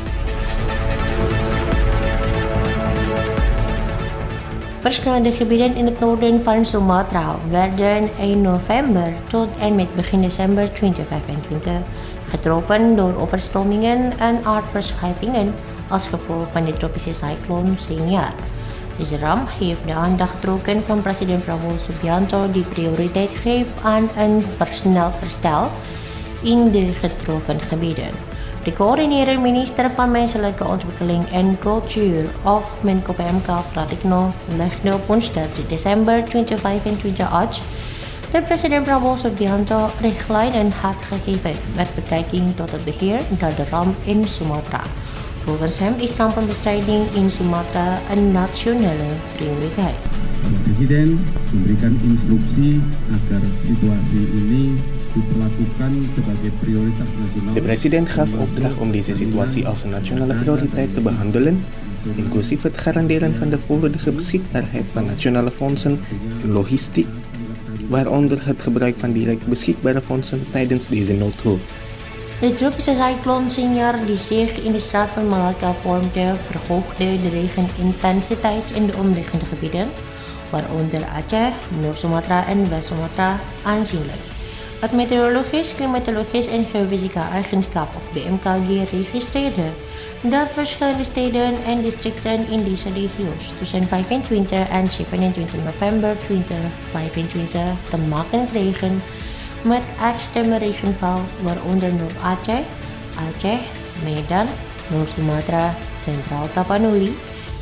Verschillende gebieden in het noorden van Sumatra werden 1 november tot en met begin december 2025 getroffen door overstromingen en aardverschuivingen als gevolg van de tropische cycloon Senior. Deze ramp heeft de aandacht getrokken van president Prabowo Subianto die prioriteit geeft aan een versneld herstel in de getroffen gebieden. De coördinerend minister van Menselijke Ontwikkeling en Cultuur of Menko PMK Pratikno legde op woensdag 3 december 2025 uit dat president Prabowo Subianto richtlijnen had gegeven met betrekking tot het beheer door de ramp in Sumatra. Volgens hem is rampenbestrijding in Sumatra een nationale prioriteit. Presiden memberikan instruksi agar situasi ini diperlakukan sebagai prioritas nasional. De president gaf opdracht om deze situatie als een nationale prioriteit te behandelen, inclusief het garanderen van de volledige beschikbaarheid van nationale fondsen en logistiek, waaronder het gebruik van direct beschikbare fondsen tijdens deze noodhulp. De tropische cycloon Senior die zich in de straat van Malacca vormde, verhoogde de regenintensiteit in de omliggende gebieden, waaronder Aceh, Noord-Sumatra en West-Sumatra, aanzienlijk. Het Meteorologisch, Klimatologisch en Geofysica Agentschap of BMKG registreerde dat verschillende steden en districten in deze regio's tussen 25 en 27 november 2025 te maken kregen met extreme regenval, waaronder Noord-Aceh, Aceh, Medan, Noord-Sumatra, Centraal Tapanuli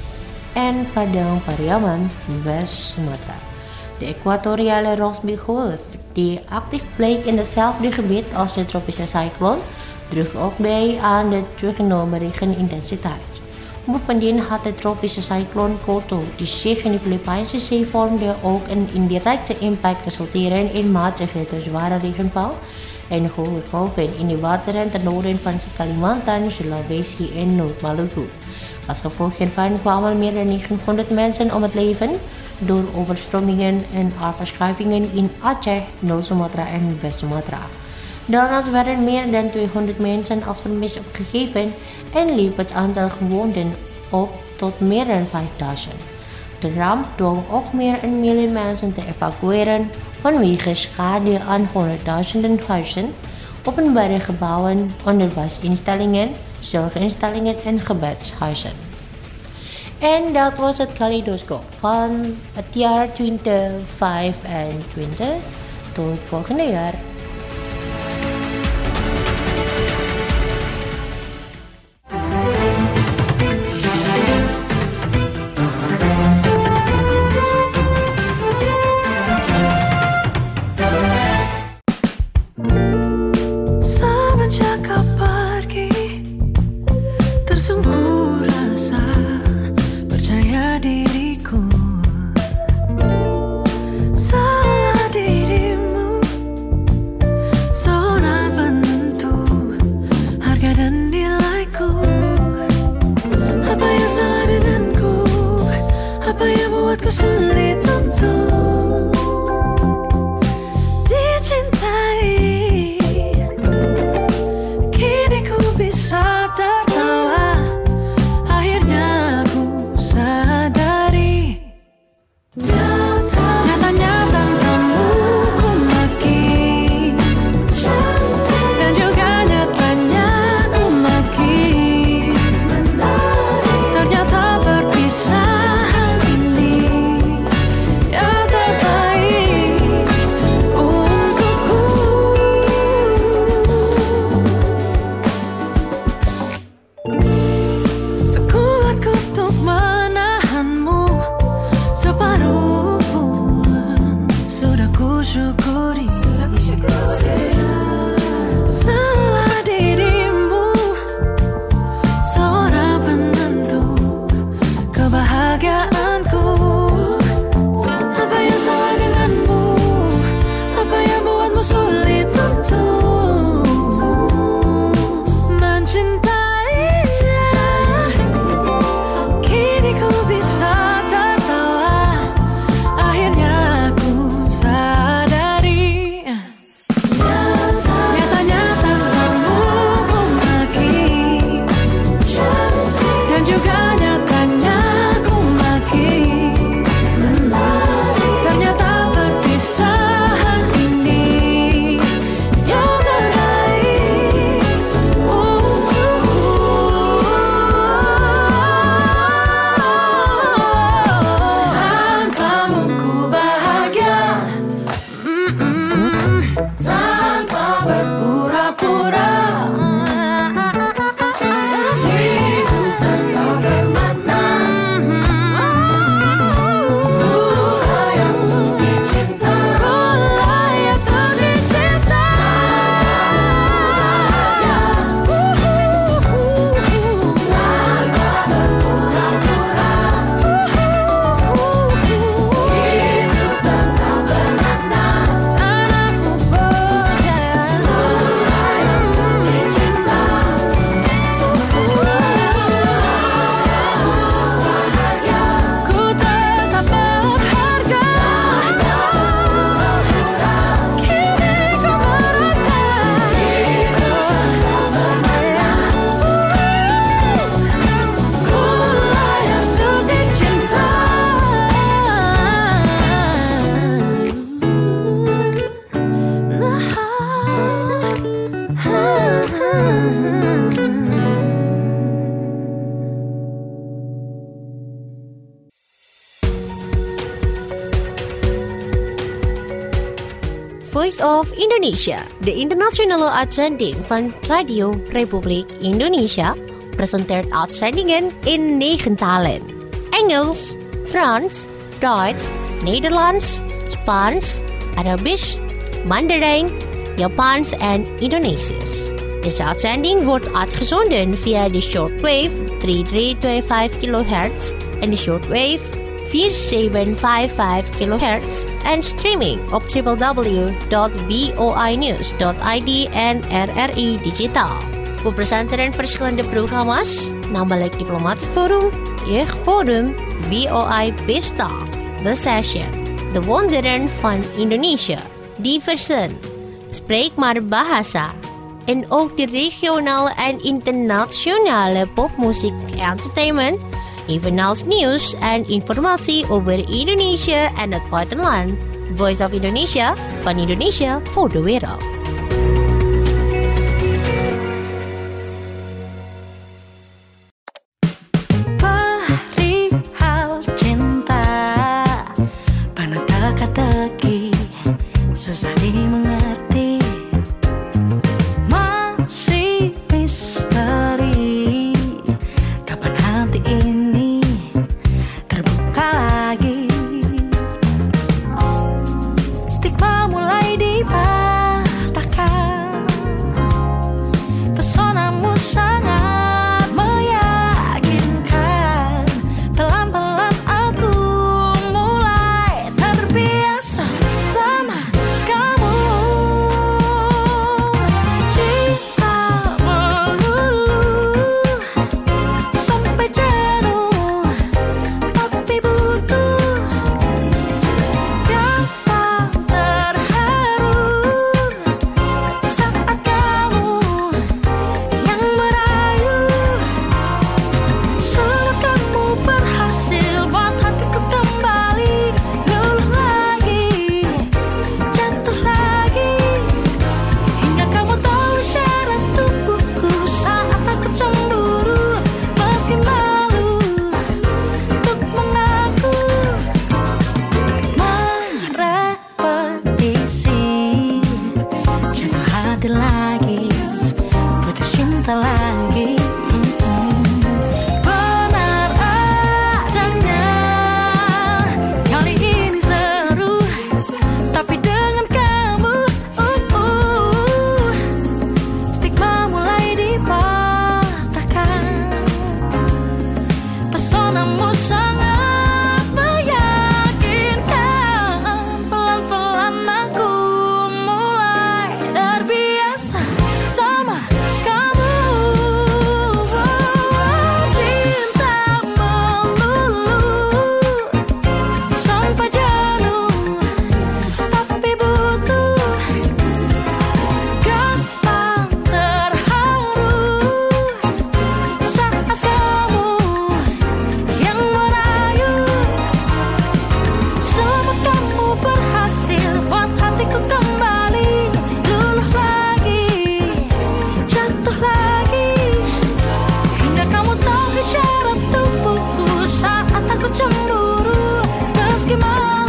en Padang Pariaman, West-Sumatra. De equatoriale rotsbieggolf, die actief bleek in hetzelfde gebied als de tropische cycloon, droeg ook bij aan de toegenomen regenintensiteit. Bovendien had de tropische cycloon Koto, die zich in de Filipijnse Zee vormde, ook een indirecte impact resulteren in matige tot zware regenval en hoge golven in de wateren ten noorden van Kalimantan, Sulawesi en Noord-Maluku. Als gevolg hiervan kwamen meer dan 900 mensen om het leven door overstromingen en aardverschuivingen in Aceh, Noord-Sumatra en West-Sumatra. Daarnaast werden meer dan 200 mensen als vermist opgegeven en liep het aantal gewonden op tot meer dan 5000. De ramp dwong ook meer dan 1 miljoen mensen te evacueren vanwege schade aan honderdduizenden huizen, openbare gebouwen, onderwijsinstellingen, zorginstellingen en gebedshuizen. En dat was het Kaleidoscoop van het jaar 2025. Tot het volgende jaar. Membuatku sulit untuk dicintai. Kini ku bisa tertawa, akhirnya ku sadari nyatanya tanpamu ku makin cantik, dan juga nyatanya ku makin menarik. Ternyata perpisahan ini yang terbaik untukku. Sekuatku untuk menahanmu, separuh pun sudah ku syukuri. Seolah dirimu seorang penentu kebahagiaanku. Apa yang salah denganmu? Apa yang buatmu sulit untuk mencintainya? Kini ku bisa tertawa, akhirnya ku sadari nyatanya tanpamu ku makin cantik, dan juga nyatanya ku makin menarik. Ternyata perpisahan ini yang terbaik untukku. Tanpamu ku bahagia, tanpa berpura-pura. Hidup tanpa bermakna. Ku layak untuk dicinta. Ku layak untuk dicinta. Tanpa berpura-pura. Hidup tanpa bermakna. Dan aku percaya ku layak untuk dicinta. Ku tetap berharga. Kini ku merasa ku layak untuk dicinta. Voice of Indonesia, de internationale uitzending van Radio Republiek Indonesia, presenteert uitzendingen in 9 talen: Engels, Frans, Duits, Nederlands, Spaans, Arabisch, Mandarijn, Japans en Indonesisch. Deze uitzending wordt uitgezonden via de shortwave 3325 kHz en de shortwave 4755 kHz en streaming op www.voinews.id en RRI Digitaal. We presenteren verschillende programma's, namelijk Diplomatic Forum, Jeugdforum, VOI Pesta, The Session, De Wonderen van Indonesië, Diversen, Spreek maar Bahasa, en ook de regionale en internationale popmuziek entertainment, evenals nieuws en informatie over Indonesië en het buitenland. Voice of Indonesia, van Indonesia voor de wereld. Perihal cinta, penuh teka-teki, susah dimengerti, masih misteri. Kapan hati ini terbuka lagi? Stigma mulai dipatahkan, pesonamu sangat meyakinkan. Pelan-pelan aku mulai terbiasa sama kamu. Cinta melulu sampai jenuh, tapi butuh meski mau